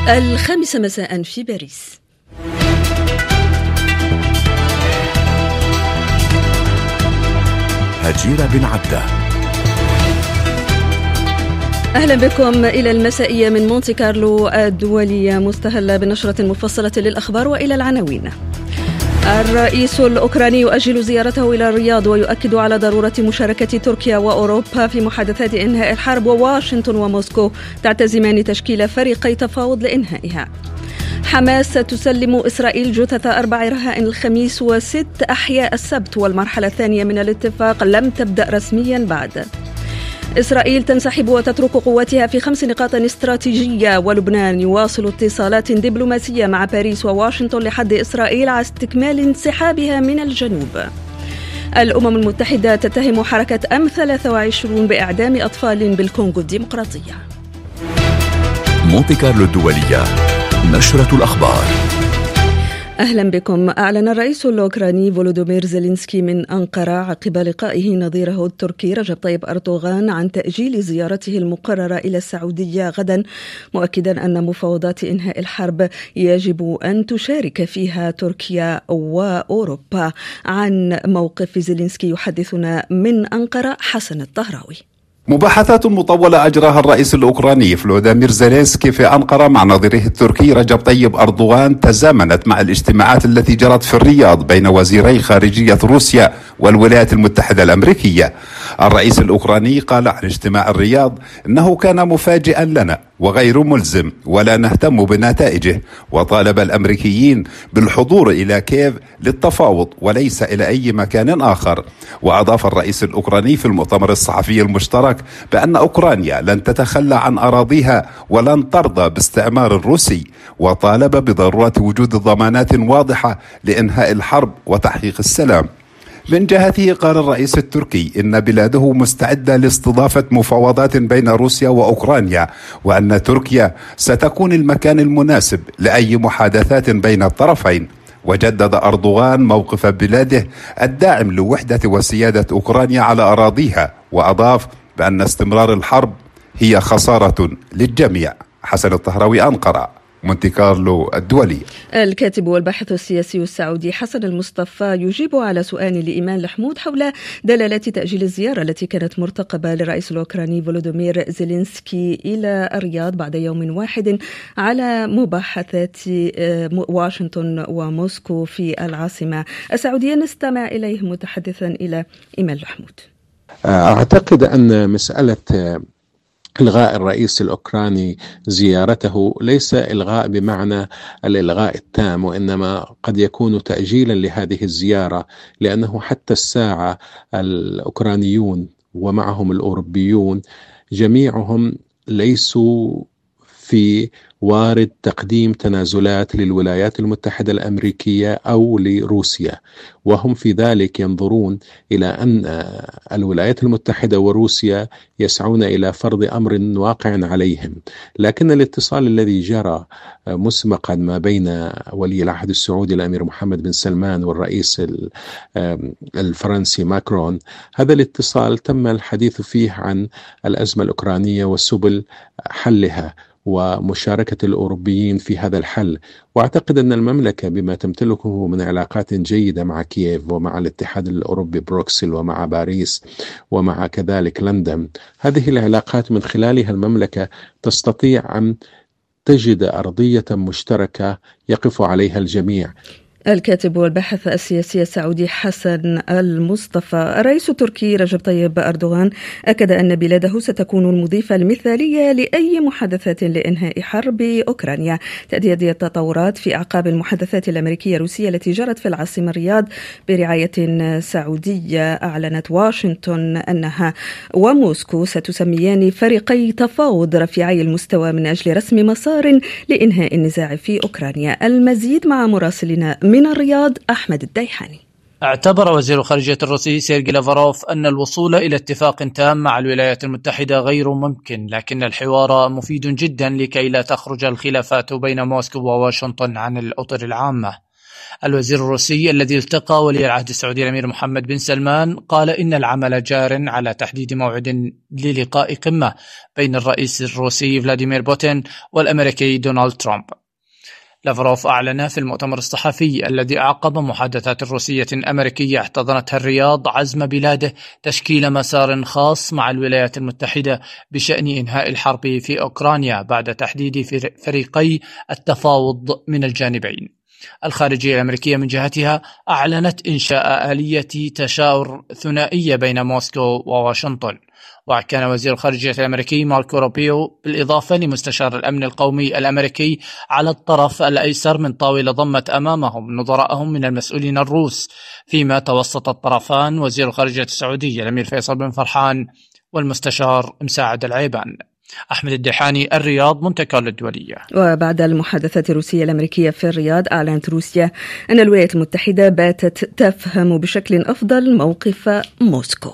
الخامسة مساء في باريس. هجيرة بن عبده. أهلا بكم إلى المسائية من مونتي كارلو الدولية، مستهلة بنشرة مفصلة للأخبار وإلى العناوين. الرئيس الأوكراني يؤجل زيارته إلى الرياض ويؤكد على ضرورة مشاركة تركيا وأوروبا في محادثات إنهاء الحرب، وواشنطن وموسكو تعتزمان تشكيل فريقي تفاوض لإنهائها. حماس تسلم إسرائيل جثث 4 رهائن الخميس و6 أحياء السبت، والمرحلة الثانية من الاتفاق لم تبدأ رسميا بعد. إسرائيل تنسحب وتترك قواتها في 5 نقاط استراتيجية، ولبنان يواصل اتصالات دبلوماسية مع باريس وواشنطن لحد إسرائيل على استكمال انسحابها من الجنوب. الأمم المتحدة تتهم حركة M23 بإعدام أطفال بالكونغو الديمقراطية. مونتي كارلو الدولية، نشرة الأخبار. أهلا بكم. أعلن الرئيس الأوكراني فولودومير زيلينسكي من أنقرة عقب لقائه نظيره التركي رجب طيب أردوغان عن تأجيل زيارته المقررة إلى السعودية غدا، مؤكدا أن مفاوضات إنهاء الحرب يجب أن تشارك فيها تركيا وأوروبا. عن موقف زيلينسكي يحدثنا من أنقرة حسن الطهراوي. مباحثات مطولة أجراها الرئيس الأوكراني فلوديمير زيلينسكي في أنقرة مع نظيره التركي رجب طيب أردوغان تزامنت مع الاجتماعات التي جرت في الرياض بين وزيري خارجية روسيا والولايات المتحدة الأمريكية. الرئيس الأوكراني قال عن اجتماع الرياض إنه كان مفاجئا لنا وغير ملزم ولا نهتم بنتائجه، وطالب الأمريكيين بالحضور إلى كييف للتفاوض وليس إلى أي مكان آخر. وأضاف الرئيس الأوكراني في المؤتمر الصحفي المشترك بأن أوكرانيا لن تتخلى عن أراضيها ولن ترضى باستعمار الروسي، وطالب بضرورة وجود ضمانات واضحة لإنهاء الحرب وتحقيق السلام. من جهته قال الرئيس التركي إن بلاده مستعدة لاستضافة مفاوضات بين روسيا وأوكرانيا، وأن تركيا ستكون المكان المناسب لأي محادثات بين الطرفين. وجدد أردوغان موقف بلاده الداعم لوحدة وسيادة أوكرانيا على أراضيها، وأضاف بأن استمرار الحرب هي خسارة للجميع. حسن الطهراوي، أنقرة، مونتي كارلو الدولي. الكاتب والباحث السياسي السعودي حسن المصطفى يجيب على سؤال لإيمان الحمود حول دلالات تأجيل الزيارة التي كانت مرتقبة للرئيس الأوكراني فولودومير زيلينسكي إلى الرياض بعد يوم واحد على مباحثات واشنطن وموسكو في العاصمة السعودية. نستمع إليه متحدثا إلى إيمان الحمود. أعتقد أن مسألة إلغاء الرئيس الأوكراني زيارته ليس إلغاء بمعنى الإلغاء التام، وإنما قد يكون تأجيلا لهذه الزيارة، لأنه حتى الساعة الأوكرانيون ومعهم الأوروبيون جميعهم ليسوا في وارد تقديم تنازلات للولايات المتحدة الأمريكية أو لروسيا، وهم في ذلك ينظرون إلى أن الولايات المتحدة وروسيا يسعون إلى فرض أمر واقع عليهم. لكن الاتصال الذي جرى مسبقا ما بين ولي العهد السعودي الأمير محمد بن سلمان والرئيس الفرنسي ماكرون، هذا الاتصال تم الحديث فيه عن الأزمة الأوكرانية وسبل حلها ومشاركة الأوروبيين في هذا الحل. وأعتقد أن المملكة بما تمتلكه من علاقات جيدة مع كييف ومع الاتحاد الأوروبي بروكسل ومع باريس ومع كذلك لندن، هذه العلاقات من خلالها المملكة تستطيع أن تجد أرضية مشتركة يقف عليها الجميع. الكاتب والباحث السياسي السعودي حسن المصطفى. الرئيس التركي رجب طيب أردوغان أكد أن بلاده ستكون المضيفة المثالية لأي محادثات لإنهاء حرب أوكرانيا. تأتي هذه التطورات في أعقاب المحادثات الأمريكية الروسية التي جرت في العاصمة الرياض برعاية سعودية. أعلنت واشنطن أنها وموسكو ستسميان فريقي تفاوض رفيعي المستوى من أجل رسم مسار لإنهاء النزاع في أوكرانيا. المزيد مع مراسلنا من الرياض أحمد الديحاني. اعتبر وزير الخارجية الروسي سيرجي لافروف أن الوصول إلى اتفاق تام مع الولايات المتحدة غير ممكن، لكن الحوار مفيد جدا لكي لا تخرج الخلافات بين موسكو وواشنطن عن الأطر العامة. الوزير الروسي الذي التقى ولي العهد السعودي الأمير محمد بن سلمان قال إن العمل جار على تحديد موعد للقاء قمة بين الرئيس الروسي فلاديمير بوتين والأمريكي دونالد ترامب. لافروف أعلن في المؤتمر الصحفي الذي أعقب محادثات روسية أمريكية احتضنتها الرياض عزم بلاده تشكيل مسار خاص مع الولايات المتحدة بشأن إنهاء الحرب في أوكرانيا بعد تحديد فريقي التفاوض من الجانبين. الخارجية الأمريكية من جهتها أعلنت إنشاء آلية تشاور ثنائية بين موسكو وواشنطن. وكان وزير الخارجية الأمريكي ماركو روبيو بالإضافة لمستشار الأمن القومي الأمريكي على الطرف الأيسر من طاولة ضمت أمامهم نظراءهم من المسؤولين الروس، فيما توسط الطرفان وزير الخارجية السعودي الأمير فيصل بن فرحان والمستشار مساعد العيبان. أحمد الدحاني، الرياض، مونتي كارلو الدولية. وبعد المحادثات الروسية الأمريكية في الرياض، أعلنت روسيا أن الولايات المتحدة باتت تفهم بشكل أفضل موقف موسكو.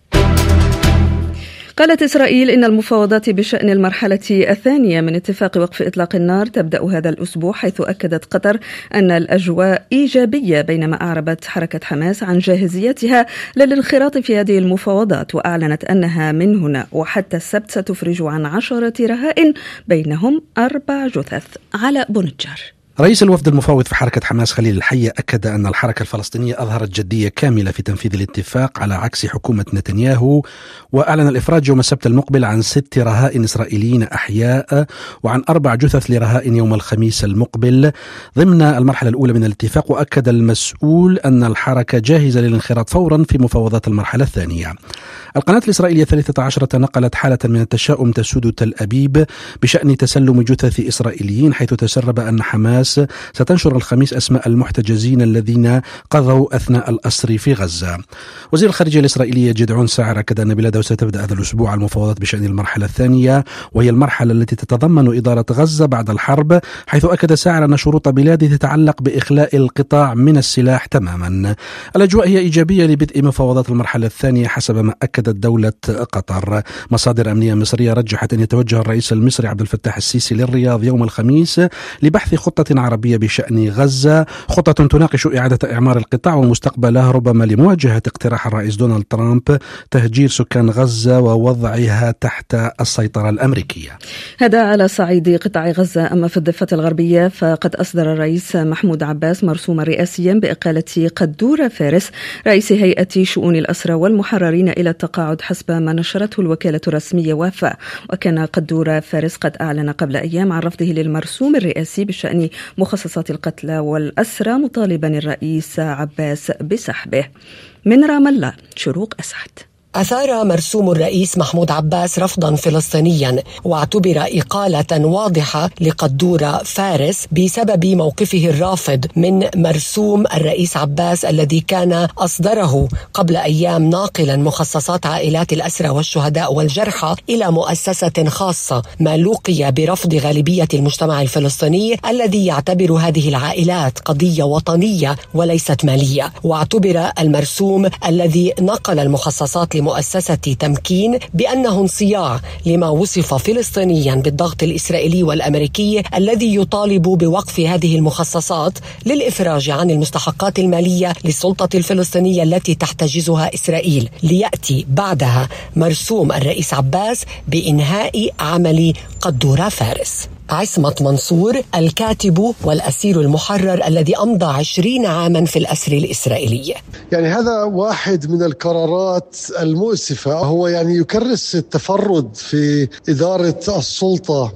قالت إسرائيل إن المفاوضات بشأن المرحلة الثانية من اتفاق وقف إطلاق النار تبدأ هذا الأسبوع، حيث أكدت قطر أن الأجواء إيجابية، بينما أعربت حركة حماس عن جاهزيتها للانخراط في هذه المفاوضات، وأعلنت أنها من هنا وحتى السبت ستفرج عن 10 رهائن بينهم 4 جثث. علاء بونجار. رئيس الوفد المفاوض في حركة حماس خليل الحية أكد أن الحركة الفلسطينية أظهرت جدية كاملة في تنفيذ الاتفاق على عكس حكومة نتنياهو، وأعلن الإفراج يوم السبت المقبل عن 6 رهائن إسرائيليين أحياء وعن 4 جثث لرهائن يوم الخميس المقبل ضمن المرحلة الأولى من الاتفاق. وأكد المسؤول أن الحركة جاهزة للانخراط فورا في مفاوضات المرحلة الثانية. القناة الإسرائيلية 13 نقلت حالة من التشاؤم تسود تل أبيب بشأن تسلم جثث إسرائيليين، حيث تسرب أن حماس ستنشر الخميس أسماء المحتجزين الذين قضوا أثناء الأسر في غزة. وزير الخارجية الإسرائيلية جدعون ساعر أكد أن بلاده ستبدأ هذا الأسبوع المفاوضات بشأن المرحلة الثانية، وهي المرحلة التي تتضمن إدارة غزة بعد الحرب، حيث أكد ساعر أن شروط بلاده تتعلق بإخلاء القطاع من السلاح تماما. الأجواء هي إيجابية لبدء مفاوضات المرحلة الثانية حسب ما أكدت دولة قطر. مصادر أمنية مصرية رجحت أن يتوجه الرئيس المصري عبد الفتاح السيسي للرياض يوم الخميس لبحث خطة عربية بشأن غزة، خطة تناقش إعادة إعمار القطاع ومستقبله، ربما لمواجهة اقتراح الرئيس دونالد ترامب تهجير سكان غزة ووضعها تحت السيطرة الأمريكية. هذا على صعيد قطاع غزة. أما في الضفة الغربية فقد أصدر الرئيس محمود عباس مرسوما رئاسيا بإقالة قدورة فارس رئيس هيئة شؤون الأسرى والمحررين إلى التقاعد حسب ما نشرته الوكالة الرسمية وافا. وكان قدورة فارس قد أعلن قبل أيام عن رفضه للمرسوم الرئاسي بشأن مخصصات القتلى والأسرى، مطالبا الرئيس عباس بسحبه. من رام الله، شروق أسعد. أثار مرسوم الرئيس محمود عباس رفضا فلسطينيا، واعتبر إقالة واضحة لقدورة فارس بسبب موقفه الرافض من مرسوم الرئيس عباس الذي كان أصدره قبل أيام ناقلا مخصصات عائلات الأسرى والشهداء والجرحى إلى مؤسسة خاصة، ما لوقي برفض غالبية المجتمع الفلسطيني الذي يعتبر هذه العائلات قضية وطنية وليست مالية. واعتبر المرسوم الذي نقل المخصصات لمؤسسة تمكين بأنه انصياع لما وصف فلسطينيا بالضغط الإسرائيلي والأمريكي الذي يطالب بوقف هذه المخصصات للإفراج عن المستحقات المالية للسلطة الفلسطينية التي تحتجزها إسرائيل، ليأتي بعدها مرسوم الرئيس عباس بإنهاء عمل قدورة فارس. عصمت منصور الكاتب والأسير المحرر الذي أمضى 20 عاما في الأسر الإسرائيلي. يعني هذا واحد من القرارات المؤسفة، هو يعني يكرس التفرد في إدارة السلطة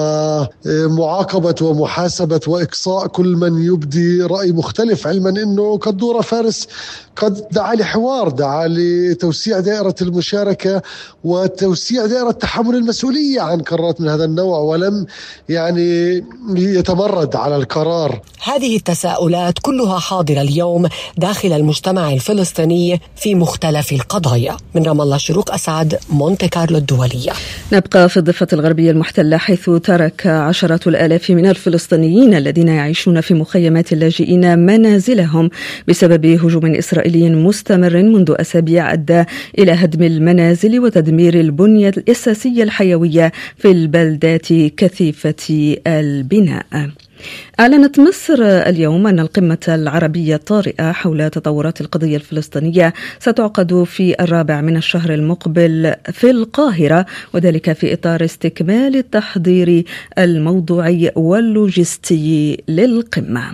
ومعاقبة ومحاسبة وإقصاء كل من يبدي رأي مختلف، علما أنه قدورة فارس قد دعا لحوار، دعا لتوسيع دائرة المشاركة وتوسيع دائرة تحمل المسؤولية عن قرارات من هذا النوع، ولم يعني يتمرد على القرار. هذه التساؤلات كلها حاضرة اليوم داخل المجتمع الفلسطيني في مختلف القضايا. من رام الله، شروق أسعد، مونتي كارلو الدولية. نبقى في الضفة الغربية المحتلة، حيث ترك عشرات الآلاف من الفلسطينيين الذين يعيشون في مخيمات اللاجئين منازلهم بسبب هجوم إسرائيلي مستمر منذ أسابيع أدى إلى هدم المنازل وتدمير البنية الأساسية الحيوية في البلدات كثيفة البناء. أعلنت مصر اليوم أن القمة العربية الطارئة حول تطورات القضية الفلسطينية ستعقد في 4 من الشهر المقبل في القاهرة، وذلك في إطار استكمال التحضير الموضوعي واللوجستي للقمة.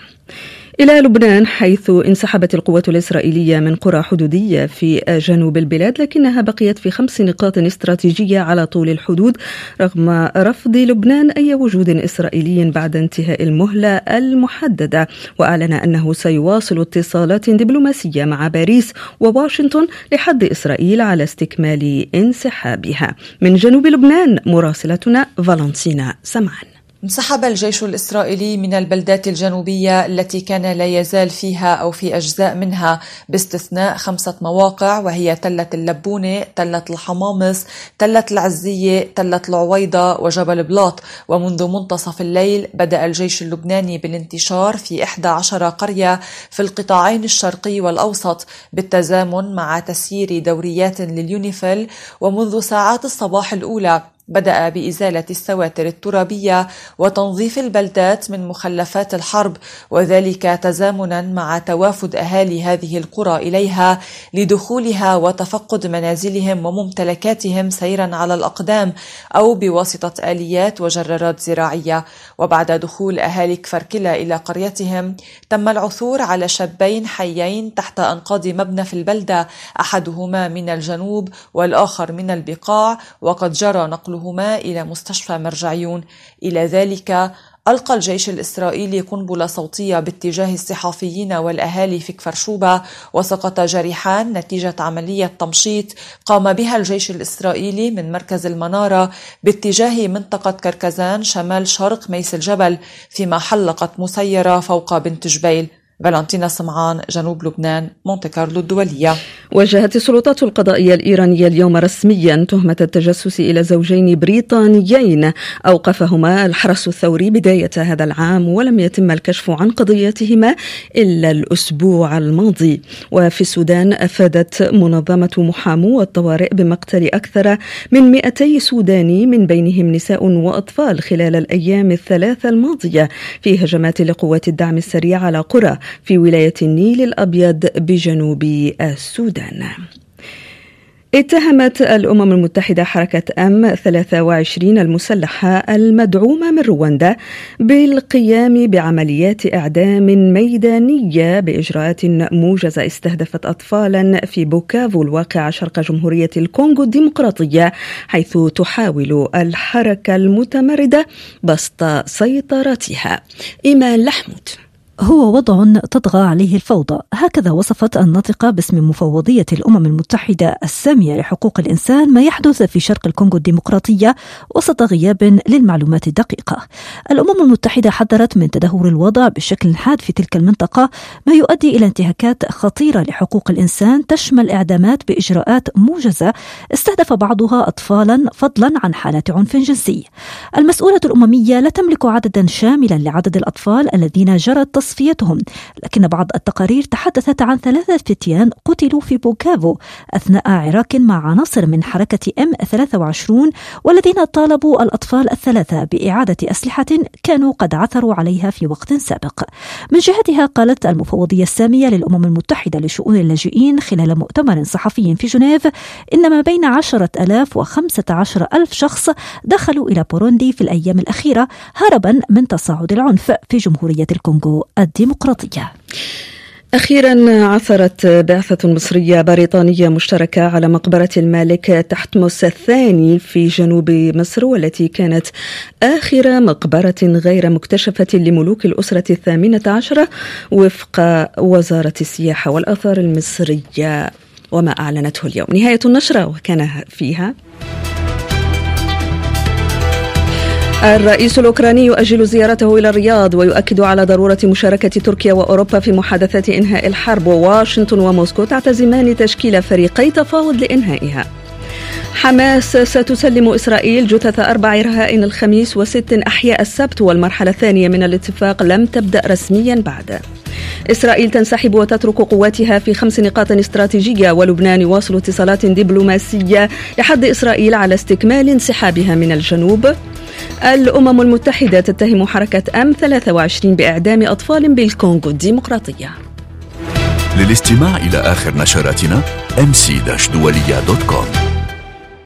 إلى لبنان، حيث انسحبت القوات الإسرائيلية من قرى حدودية في جنوب البلاد، لكنها بقيت في 5 نقاط استراتيجية على طول الحدود رغم رفض لبنان أي وجود إسرائيلي بعد انتهاء المهلة المحددة. وأعلن أنه سيواصل اتصالات دبلوماسية مع باريس وواشنطن لحث إسرائيل على استكمال انسحابها. من جنوب لبنان مراسلتنا فالنتينا سمعان. انسحب الجيش الإسرائيلي من البلدات الجنوبية التي كان لا يزال فيها أو في أجزاء منها باستثناء 5 مواقع، وهي تلة اللبونة، تلة الحمامص، تلة العزية، تلة العويضة وجبل بلاط. ومنذ منتصف الليل بدأ الجيش اللبناني بالانتشار في 11 قرية في القطاعين الشرقي والأوسط بالتزامن مع تسيير دوريات لليونيفيل. ومنذ ساعات الصباح الأولى بدأ بإزالة السواتر الترابية وتنظيف البلدات من مخلفات الحرب، وذلك تزامنا مع توافد أهالي هذه القرى إليها لدخولها وتفقد منازلهم وممتلكاتهم سيرا على الأقدام أو بواسطة آليات وجرارات زراعية. وبعد دخول أهالي كفر كلا إلى قريتهم تم العثور على شابين حيين تحت أنقاض مبنى في البلدة، أحدهما من الجنوب والآخر من البقاع، وقد جرى نقله إلى مستشفى مرجعيون. إلى ذلك ألقى الجيش الإسرائيلي قنبلة صوتية باتجاه الصحفيين والأهالي في كفر شوبة، وسقط جريحان نتيجة عملية تمشيط قام بها الجيش الإسرائيلي من مركز المنارة باتجاه منطقة كركزان شمال شرق ميس الجبل، فيما حلقت مسيرة فوق بنت جبيل. فالنتينا سمعان، جنوب لبنان، مونتي كارلو الدولية. وجهت السلطات القضائية الإيرانية اليوم رسميا تهمة التجسس إلى زوجين بريطانيين أوقفهما الحرس الثوري بداية هذا العام، ولم يتم الكشف عن قضيتهما إلا الأسبوع الماضي. وفي السودان أفادت منظمة محامو الطوارئ بمقتل أكثر من 200 سوداني من بينهم نساء وأطفال خلال الأيام الثلاثة الماضية في هجمات لقوات الدعم السريع على قرى في ولاية النيل الأبيض بجنوب السودان. اتهمت الأمم المتحدة حركة M23 المسلحة المدعومة من رواندا بالقيام بعمليات إعدام ميدانية بإجراءات موجزة استهدفت أطفالا في بوكافو الواقع شرق جمهورية الكونغو الديمقراطية، حيث تحاول الحركة المتمردة بسط سيطرتها. إيمان لحمود. هو وضع تطغى عليه الفوضى، هكذا وصفت الناطقة باسم مفوضية الأمم المتحدة السامية لحقوق الإنسان ما يحدث في شرق الكونغو الديمقراطية وسط غياب للمعلومات الدقيقة. الأمم المتحدة حذرت من تدهور الوضع بشكل حاد في تلك المنطقة، ما يؤدي إلى انتهاكات خطيرة لحقوق الإنسان تشمل إعدامات بإجراءات موجزة استهدف بعضها أطفالا، فضلا عن حالات عنف جنسي. المسؤولة الأممية لا تملك عددا شاملا لعدد الأطفال الذين جرت تصفيتهم، لكن بعض التقارير تحدثت عن 3 فتيان قتلوا في بوكافو أثناء عراك مع عناصر من حركة M23، والذين طالبوا الأطفال ال3 بإعادة أسلحة كانوا قد عثروا عليها في وقت سابق. من جهتها قالت المفوضية السامية للأمم المتحدة لشؤون اللاجئين خلال مؤتمر صحفي في جنيف إن ما بين 10,000 و15,000 شخص دخلوا إلى بوروندي في الأيام الأخيرة هربا من تصاعد العنف في جمهورية الكونغو الديمقراطية. أخيرا عثرت بعثة مصرية بريطانية مشتركة على مقبرة الملك تحتمس الثاني في جنوب مصر، والتي كانت آخر مقبرة غير مكتشفة لملوك الأسرة 18 وفق وزارة السياحة والآثار المصرية وما أعلنته اليوم. نهاية النشرة وكان فيها: الرئيس الأوكراني يؤجل زيارته إلى الرياض ويؤكد على ضرورة مشاركة تركيا وأوروبا في محادثات إنهاء الحرب، وواشنطن وموسكو تعتزمان تشكيل فريقي تفاوض لإنهائها. حماس ستسلم إسرائيل جثث 4 رهائن الخميس و6 أحياء السبت، والمرحلة الثانية من الاتفاق لم تبدأ رسميا بعد. إسرائيل تنسحب وتترك قواتها في 5 نقاط استراتيجية، ولبنان يواصل اتصالات دبلوماسية لحث إسرائيل على استكمال انسحابها من الجنوب. الأمم المتحدة تتهم حركة M23 بإعدام أطفال بالكونغو الديمقراطية. للاستماع إلى آخر نشراتنا mc-dualiya.com.